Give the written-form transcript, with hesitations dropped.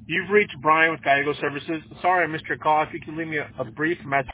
You've reached Brian with Gallego Services. Sorry I missed your call. If you could leave me a brief message.